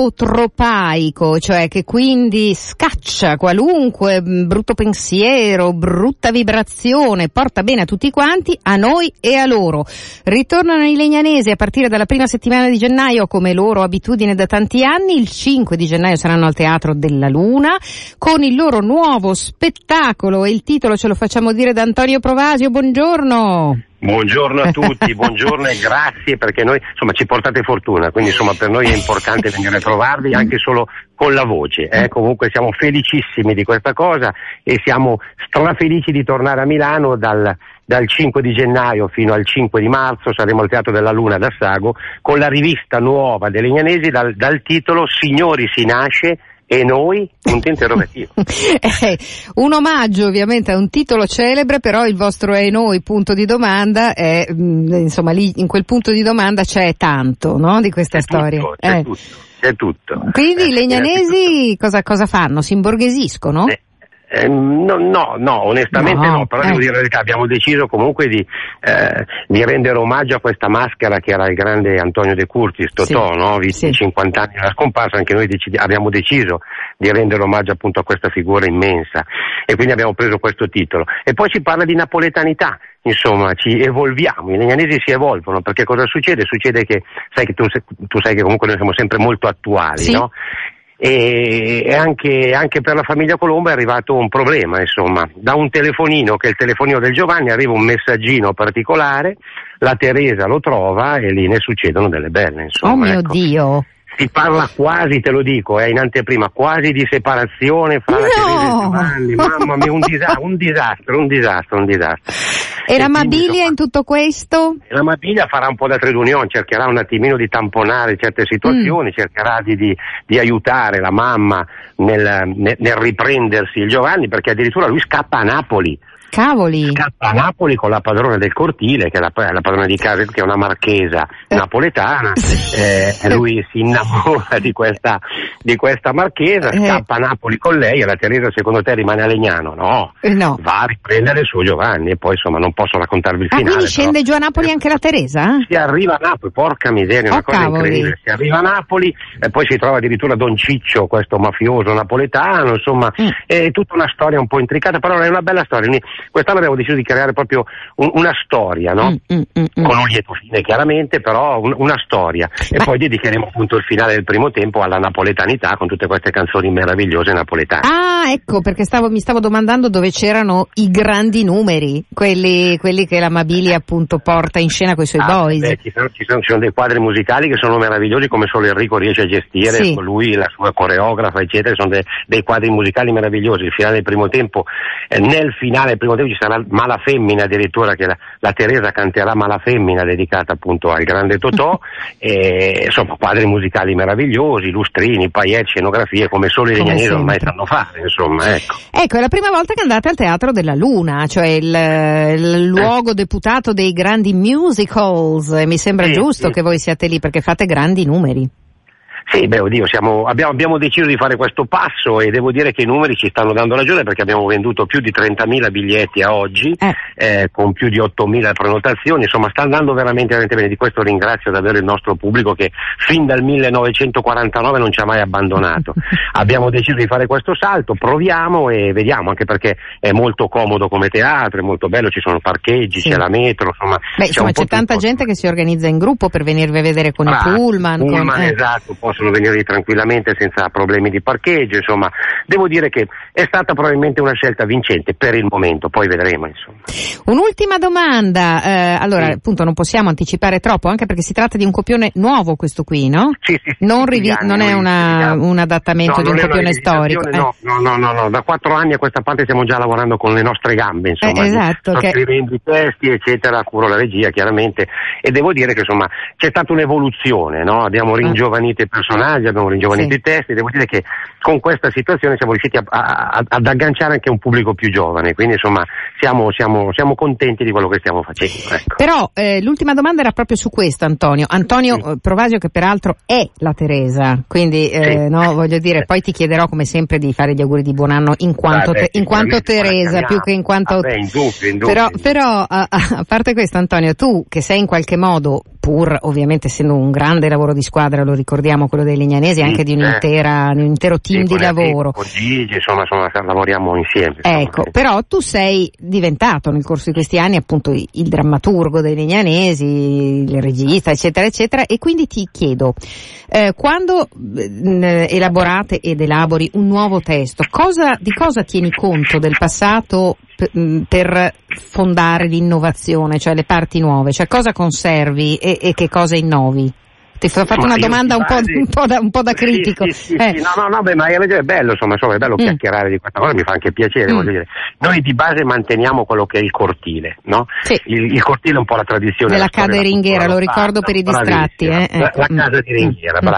apotropaico, cioè che quindi scaccia qualunque brutto pensiero, brutta vibrazione, porta bene a tutti quanti, a noi e a loro. Ritornano i Legnanesi a partire dalla prima settimana di gennaio, come loro abitudine da tanti anni. Il 5 di gennaio saranno al Teatro della Luna con il loro nuovo spettacolo, e il titolo ce lo facciamo dire da Antonio Provasio. Buongiorno. Buongiorno a tutti, buongiorno e grazie, perché noi insomma ci portate fortuna, quindi insomma per noi è importante venire a trovarvi anche solo con la voce, comunque siamo felicissimi di questa cosa e siamo strafelici di tornare a Milano dal 5 di gennaio fino al 5 di marzo. Saremo al Teatro della Luna ad Assago con la rivista nuova dei Legnanesi dal titolo Signori si nasce e noi? Punto interrogativo. Un omaggio ovviamente a un titolo celebre, però il vostro e noi punto di domanda è, insomma, lì in quel punto di domanda c'è tanto, no? Di questa storia. C'è tutto. Quindi i Legnanesi cosa fanno? Si imborghesiscono? No, onestamente no, però devo dire la verità, abbiamo deciso comunque di rendere omaggio a questa maschera che era il grande Antonio De Curtis, Totò, no? Visti i 50 anni della scomparsa, anche noi abbiamo deciso di rendere omaggio appunto a questa figura immensa, e quindi abbiamo preso questo titolo. E poi ci parla di napoletanità, insomma, ci evolviamo, i legnanesi si evolvono, perché cosa succede? Succede che, tu sai che comunque noi siamo sempre molto attuali, no? E anche per la famiglia Colombo è arrivato un problema, insomma, da un telefonino, che è il telefonino del Giovanni, arriva un messaggino particolare, la Teresa lo trova e lì ne succedono delle belle, insomma. Oh mio Dio! Si parla quasi, te lo dico, in anteprima, quasi di separazione fra la Teresa e Giovanni, mamma mia, un disastro. E la Mabilia in tutto questo? La Mabilia farà un po' da trade union, cercherà un attimino di tamponare certe situazioni, cercherà di aiutare la mamma nel riprendersi il Giovanni, perché addirittura lui scappa a Napoli. Cavoli! Scappa a Napoli con la padrona del cortile, che è la padrona di casa, che è una marchesa napoletana, lui si innamora di questa marchesa, scappa a Napoli con lei, e la Teresa secondo te rimane a Legnano? No, va a riprendere il suo Giovanni, e poi insomma non posso raccontarvi il finale. Quindi scende giù a Napoli anche la Teresa? Si arriva a Napoli, porca miseria, una cosa incredibile, si arriva a Napoli e poi si trova addirittura Don Ciccio, questo mafioso napoletano, insomma, è tutta una storia un po' intricata, però è una bella storia. Quest'anno abbiamo deciso di creare proprio una storia, no? Con un lieto fine chiaramente, però una storia. E poi dedicheremo appunto il finale del primo tempo alla napoletanità, con tutte queste canzoni meravigliose napoletane. Ah, ecco, perché mi stavo domandando dove c'erano i grandi numeri, quelli che la Mabilia appunto porta in scena con i suoi boys. Ci sono dei quadri musicali che sono meravigliosi, come solo Enrico riesce a gestire, lui, la sua coreografa, eccetera, sono dei quadri musicali meravigliosi. Il finale del primo tempo, nel finale del primo tempo ci sarà Mala Femmina, addirittura, che la Teresa canterà Mala Femmina, dedicata appunto al grande Totò, e insomma quadri musicali meravigliosi, lustrini, paillette, scenografie, come solo i legnanesi ormai sanno fare, insomma, ecco. Ecco, è la prima volta che andate al Teatro della Luna, cioè il luogo deputato dei grandi musicals, e mi sembra giusto che voi siate lì, perché fate grandi numeri. Sì, oddio, abbiamo deciso di fare questo passo, e devo dire che i numeri ci stanno dando ragione, perché abbiamo venduto più di 30.000 biglietti a oggi, con più di 8.000 prenotazioni, insomma sta andando veramente bene. Di questo ringrazio davvero il nostro pubblico, che fin dal 1949 non ci ha mai abbandonato. Abbiamo deciso di fare questo salto, proviamo e vediamo, anche perché è molto comodo come teatro, è molto bello, ci sono parcheggi, c'è la metro, insomma. C'è tanta gente che si organizza in gruppo per venirvi a vedere con i pullman. Esatto, possono venire tranquillamente senza problemi di parcheggio, insomma. Devo dire che è stata probabilmente una scelta vincente per il momento, poi vedremo, insomma. Un'ultima domanda, allora appunto non possiamo anticipare troppo, anche perché si tratta di un copione nuovo questo qui, no? Sì, non è un adattamento di un copione storico. No, da 4 anni a questa parte stiamo già lavorando con le nostre gambe, insomma. Esatto. Scrivendo i testi, eccetera, curo la regia chiaramente, e devo dire che insomma c'è stata un'evoluzione, no? Abbiamo ringiovanito i personaggi, abbiamo ringiovanito i testi, devo dire che con questa situazione siamo riusciti ad agganciare anche un pubblico più giovane, quindi insomma siamo contenti di quello che stiamo facendo, ecco. Però l'ultima domanda era proprio su questo, Antonio Provasio, che peraltro è la Teresa, quindi no, voglio dire, poi ti chiederò come sempre di fare gli auguri di buon anno in quanto Teresa, più che in quanto però a parte questo, Antonio, tu che sei in qualche modo, pur ovviamente essendo un grande lavoro di squadra, lo ricordiamo, quello dei legnanesi, anche di un intero team di lavoro. Con Gigi, insomma, lavoriamo insieme. Ecco, però tu sei diventato nel corso di questi anni appunto il drammaturgo dei legnanesi, il regista, eccetera, eccetera, e quindi ti chiedo, quando elaborate ed elabori un nuovo testo, di cosa tieni conto del passato per fondare l'innovazione, cioè le parti nuove, cioè cosa conservi e che cosa innovi? Ti ho fatto una domanda un po' da critico. Sì. No, ma è bello, insomma, è bello chiacchierare di questa cosa, mi fa anche piacere, voglio dire. Noi di base manteniamo quello che è il cortile, no? Sì. Il cortile è un po' la tradizione della casa di Ringhiera, lo ricordo per i distratti. La casa di Ringhiera, brava.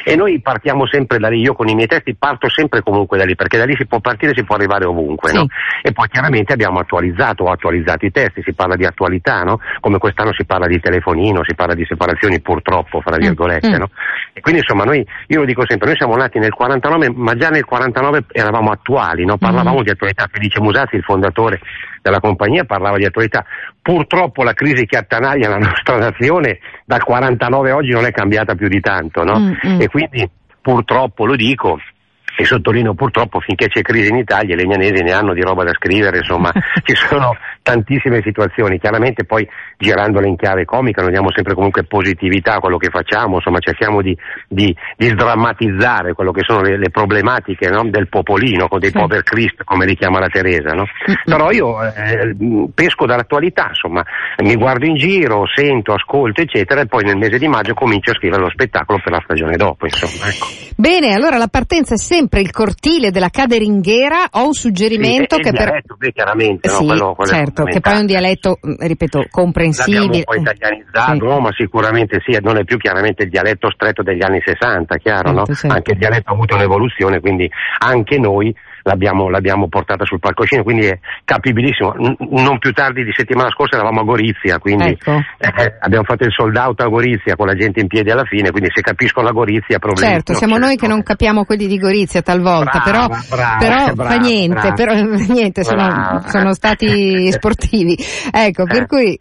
E noi partiamo sempre da lì, io con i miei testi parto sempre comunque da lì, perché da lì si può partire, si può arrivare ovunque, no? E poi chiaramente abbiamo attualizzato i testi, si parla di attualità, no? Come quest'anno si parla di telefonino, si parla di separazioni purtroppo, fra virgolette, no? E quindi insomma io lo dico sempre, noi siamo nati nel 49, ma già nel 49 eravamo attuali, no? Parlavamo di attualità. Felice Musazzi, il fondatore della compagnia, parlava di attualità. Purtroppo la crisi che attanaglia la nostra nazione dal 49 oggi non è cambiata più di tanto, no? E quindi purtroppo lo dico, e sottolineo purtroppo, finché c'è crisi in Italia i legnanesi ne hanno di roba da scrivere, insomma ci sono tantissime situazioni, chiaramente poi girandole in chiave comica noi diamo sempre comunque positività a quello che facciamo, insomma cerchiamo di sdrammatizzare quello che sono le problematiche, no? Del popolino, con dei pover Christ, come li chiama la Teresa, no? Però io pesco dall'attualità, insomma mi guardo in giro, sento, ascolto eccetera, e poi nel mese di maggio comincio a scrivere lo spettacolo per la stagione dopo, insomma, ecco. Bene, allora la partenza è sempre il cortile della Caderinghiera. Ho un suggerimento che dialetto, chiaramente, sì, no? Quello certo, che poi è un dialetto, ripeto, comprensibile. L'abbiamo un po' italianizzato, no? Ma sicuramente sì, non è più chiaramente il dialetto stretto degli anni 60, chiaro, no? Certo. Anche il dialetto ha avuto un'evoluzione, quindi anche noi l'abbiamo portata sul palcoscenico, quindi è capibilissimo. Non più tardi di settimana scorsa eravamo a Gorizia, quindi abbiamo fatto il sold out a Gorizia con la gente in piedi alla fine, quindi se capiscono la Gorizia problemi. Certo, siamo noi che non capiamo quelli di Gorizia talvolta, però fa niente, sono stati sportivi. Ecco, per cui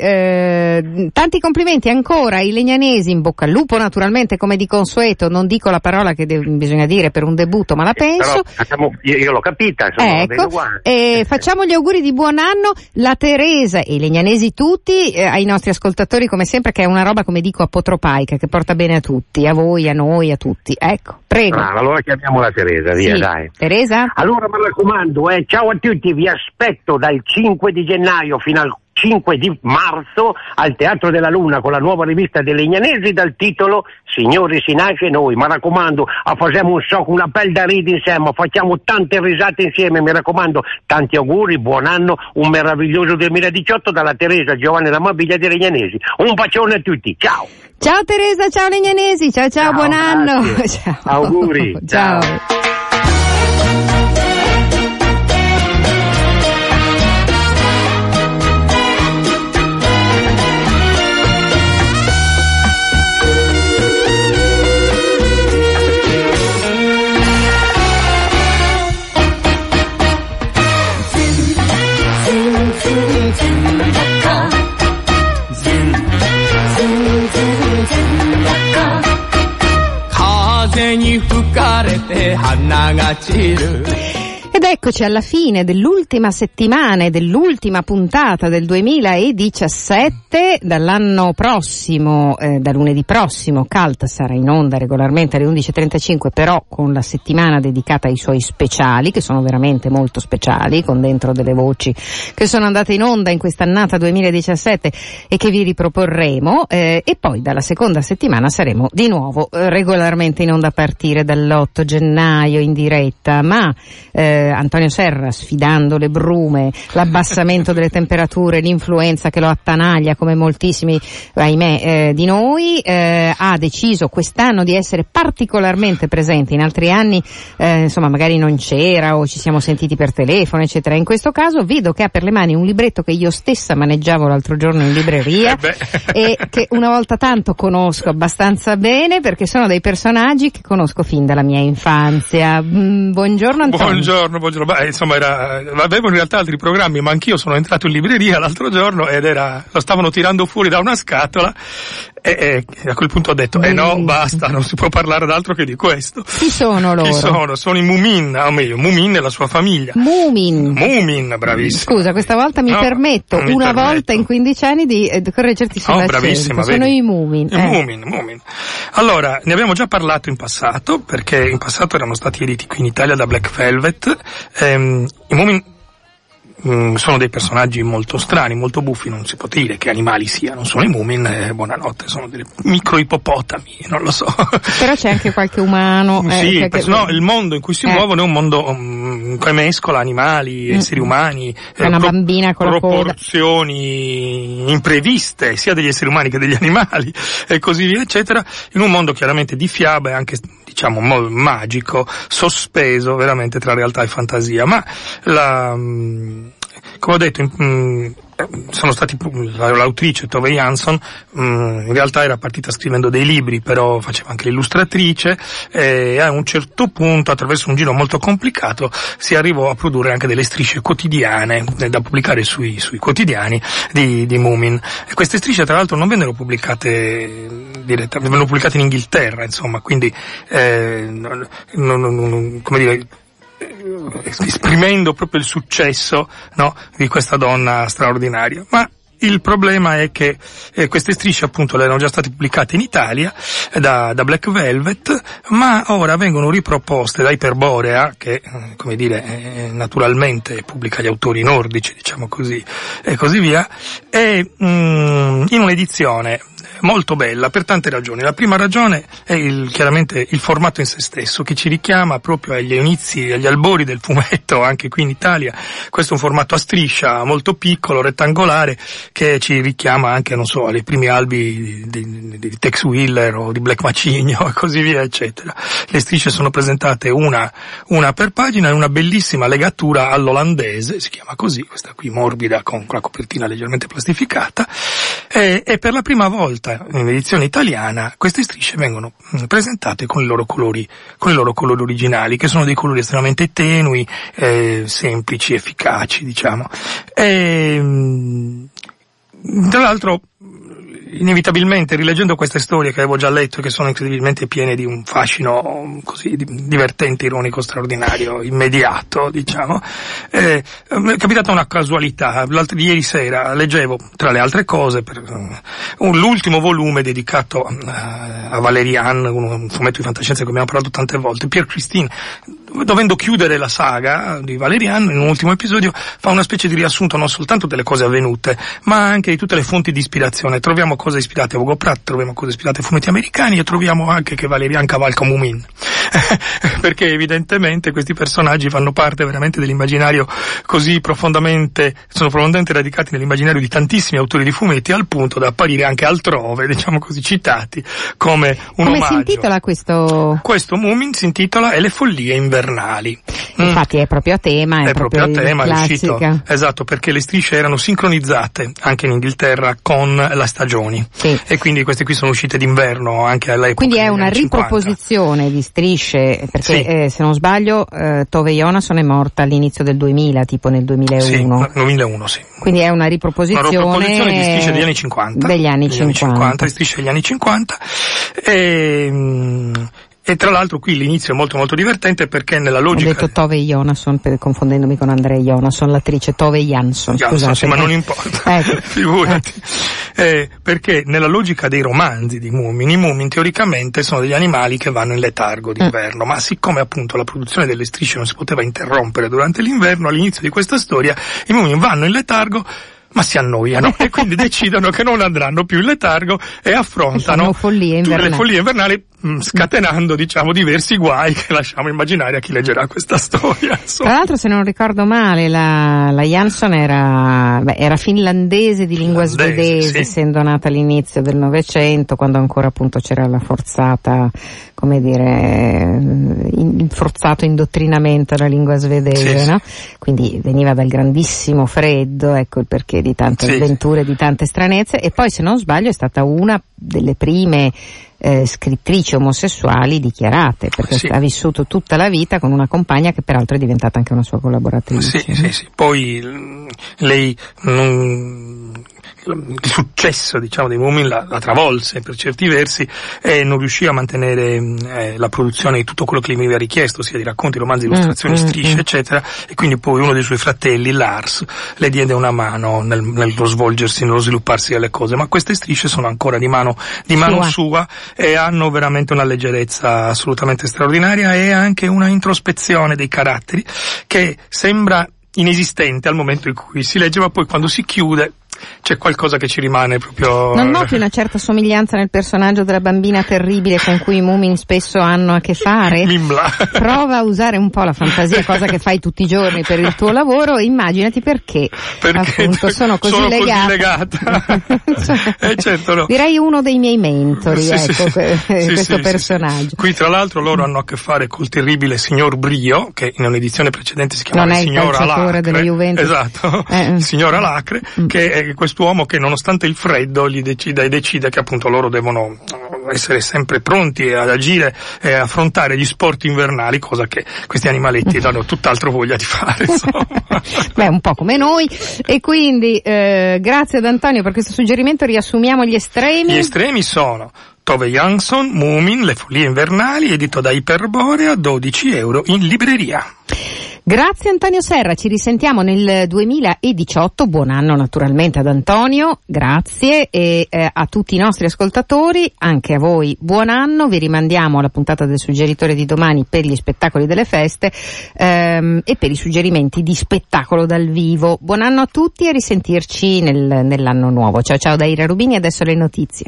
tanti complimenti ancora ai legnanesi, in bocca al lupo naturalmente come di consueto, non dico la parola che bisogna dire per un debutto, ma la penso. Però, io l'ho capita, insomma, ecco, facciamo gli auguri di buon anno, la Teresa e i legnanesi tutti, ai nostri ascoltatori come sempre, che è una roba, come dico, apotropaica, che porta bene a tutti, a voi, a noi, a tutti. Ecco, prego. Allora chiamiamo la Teresa, via, dai. Teresa? Allora mi raccomando, ciao a tutti, vi aspetto dal 5 di gennaio fino al 5 di marzo al Teatro della Luna con la nuova rivista dei legnanesi dal titolo Signori si nasce noi. Mi raccomando, facciamo una bella ride insieme, facciamo tante risate insieme, mi raccomando, tanti auguri, buon anno, un meraviglioso 2018 dalla Teresa Giovanni Lamabiglia dei Legnanesi. Un bacione a tutti, ciao! Ciao Teresa, ciao Legnanesi, ciao, buon anno! Ciao. Auguri! Ciao! Ed eccoci alla fine dell'ultima settimana e dell'ultima puntata del 2017. Dall'anno prossimo, da lunedì prossimo, Cult sarà in onda regolarmente alle 11.35, però con la settimana dedicata ai suoi speciali, che sono veramente molto speciali, con dentro delle voci che sono andate in onda in quest'annata 2017 e che vi riproporremo, e poi dalla seconda settimana saremo di nuovo regolarmente in onda a partire dall'8 gennaio in diretta, ma Antonio Serra, sfidando le brume, l'abbassamento delle temperature, l'influenza che lo attanaglia come moltissimi, ahimè, di noi, ha deciso quest'anno di essere particolarmente presente. In altri anni insomma magari non c'era o ci siamo sentiti per telefono eccetera. In questo caso vedo che ha per le mani un libretto che io stessa maneggiavo l'altro giorno in libreria e che una volta tanto conosco abbastanza bene, perché sono dei personaggi che conosco fin dalla mia infanzia. Buongiorno Antonio. Buongiorno. Beh, insomma avevo in realtà altri programmi, ma anch'io sono entrato in libreria l'altro giorno ed lo stavano tirando fuori da una scatola e a quel punto ho detto no, basta, non si può parlare d'altro che di questo. Chi sono loro? Chi sono? Sono i Moomin, o meglio Moomin e la sua famiglia. Moomin, bravissimo. Scusa, questa volta mi permetto volta in 15 anni di correggerti sull'accento. Bravissima, sono i Moomin. Moomin. Allora, ne abbiamo già parlato in passato, perché in passato erano stati editi qui in Italia da Black Velvet. I Moomin sono dei personaggi molto strani, molto buffi, non si può dire che animali siano, sono i Moomin, buonanotte, sono dei micro ippopotami, non lo so. Però c'è anche qualche umano. Sì, no, il mondo in cui si muovono è un mondo che mescola animali, esseri umani, una bambina con la coda, proporzioni impreviste, sia degli esseri umani che degli animali, e così via, eccetera, in un mondo chiaramente di fiabe, anche diciamo magico, sospeso veramente tra realtà e fantasia, ma come ho detto, sono stati l'autrice Tove Jansson, in realtà era partita scrivendo dei libri, però faceva anche l'illustratrice, e a un certo punto, attraverso un giro molto complicato, si arrivò a produrre anche delle strisce quotidiane da pubblicare sui quotidiani di Moomin. E queste strisce tra l'altro non vennero pubblicate direttamente, vennero pubblicate in Inghilterra, insomma, quindi come dire, esprimendo proprio il successo, no, di questa donna straordinaria. Ma il problema è che queste strisce appunto erano già state pubblicate in Italia da Black Velvet, ma ora vengono riproposte da Iperborea, che come dire naturalmente pubblica gli autori nordici, diciamo così, e così via, e in un'edizione molto bella per tante ragioni. La prima ragione è chiaramente il formato in se stesso, che ci richiama proprio agli inizi, agli albori del fumetto, anche qui in Italia. Questo è un formato a striscia molto piccolo, rettangolare, che ci richiama anche, non so, ai primi albi di Tex Willer o di Black Macigno e così via, eccetera. Le strisce sono presentate una per pagina, in una bellissima legatura all'olandese, si chiama così, questa qui morbida con la copertina leggermente plastificata, e per la prima volta in edizione italiana queste strisce vengono presentate con i loro colori originali, che sono dei colori estremamente tenui, semplici, efficaci, diciamo. Tra l'altro, inevitabilmente, rileggendo queste storie che avevo già letto e che sono incredibilmente piene di un fascino così divertente, ironico, straordinario, immediato, diciamo, è capitata una casualità. Ieri sera leggevo, tra le altre cose, l'ultimo volume dedicato a Valérian, un fumetto di fantascienza che abbiamo parlato tante volte. Pierre Christine, dovendo chiudere la saga di Valérian, in un ultimo episodio fa una specie di riassunto non soltanto delle cose avvenute, ma anche di tutte le fonti di ispirazione. Troviamo cose ispirate a Hugo Pratt, troviamo cose ispirate ai fumetti americani, e troviamo anche che Valérian cavalca Moomin, perché evidentemente questi personaggi fanno parte veramente dell'immaginario sono profondamente radicati nell'immaginario di tantissimi autori di fumetti, al punto da apparire anche altrove, diciamo così, citati come un omaggio. Come si intitola questo? Questo Moomin si intitola E le follie invernali. Infatti è proprio a tema, è proprio a tema, è uscito, esatto, perché le strisce erano sincronizzate anche in Inghilterra con la stagioni, sì. E quindi queste qui sono uscite d'inverno anche all'epoca. Quindi è una riproposizione di strisce, perché se non sbaglio Tove Jansson è morta all'inizio del 2000, tipo nel 2001. Sì, 2001, sì. Quindi è una riproposizione di strisce degli anni 50. Degli anni 50. Di strisce degli anni 50. E tra l'altro qui l'inizio è molto molto divertente, perché nella logica... Ho detto Tove Jansson, confondendomi con Andrea Jansson, l'attrice Tove Jansson, scusate. Sì, ma non importa, figurati. Perché nella logica dei romanzi di Moomin, i Moomin teoricamente sono degli animali che vanno in letargo d'inverno, ma siccome appunto la produzione delle strisce non si poteva interrompere durante l'inverno, all'inizio di questa storia i Moomin vanno in letargo, ma si annoiano e quindi decidono che non andranno più in letargo e affrontano le follie invernali, scatenando, diciamo, diversi guai che lasciamo immaginare a chi leggerà questa storia. Tra l'altro, se non ricordo male, la Jansson era finlandese di lingua svedese, sì, essendo nata all'inizio del Novecento, quando ancora appunto c'era la forzata, come dire, il forzato indottrinamento alla lingua svedese, sì, no? Quindi veniva dal grandissimo freddo, ecco il perché di tante avventure, di tante stranezze, e poi, se non sbaglio, è stata una delle prime scrittrici omosessuali dichiarate, perché ha vissuto tutta la vita con una compagna che peraltro è diventata anche una sua collaboratrice. Sì. Poi lei il successo, diciamo, dei Moomin la travolse per certi versi, e non riuscì a mantenere la produzione di tutto quello che gli veniva richiesto, sia di racconti, romanzi, illustrazioni, strisce, eccetera, e quindi poi uno dei suoi fratelli, Lars, le diede una mano nello svolgersi, nello svilupparsi delle cose, ma queste strisce sono ancora di mano sua, e hanno veramente una leggerezza assolutamente straordinaria, e anche una introspezione dei caratteri che sembra inesistente al momento in cui si legge, ma poi quando si chiude c'è qualcosa che ci rimane proprio... Non noti una certa somiglianza nel personaggio della bambina terribile con cui i Moomin spesso hanno a che fare? Mimbla. Prova a usare un po' la fantasia, cosa che fai tutti i giorni per il tuo lavoro, e immaginati perché appunto sono così legata. Certo, no. Direi uno dei miei mentori, questo personaggio. Sì. Qui tra l'altro loro hanno a che fare col terribile signor Brio, che in un'edizione precedente si chiamava il signor Alacre. Della Juventus. Esatto, il signor Alacre, che è quest'uomo che nonostante il freddo gli decide che appunto loro devono essere sempre pronti ad agire e affrontare gli sport invernali, cosa che questi animaletti danno tutt'altro voglia di fare, insomma. Beh, un po' come noi. E quindi grazie ad Antonio per questo suggerimento. Riassumiamo gli estremi. Gli estremi sono Tove Jansson, Moomin, Le follie invernali, edito da Iperborea, €12 in libreria. Grazie Antonio Serra, ci risentiamo nel 2018, buon anno naturalmente ad Antonio, grazie, e a tutti i nostri ascoltatori, anche a voi buon anno, vi rimandiamo alla puntata del suggeritore di domani per gli spettacoli delle feste e per i suggerimenti di spettacolo dal vivo. Buon anno a tutti e a risentirci nell'anno nuovo. Ciao ciao da Ira Rubini, adesso le notizie.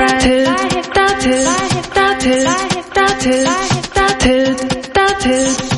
Crime.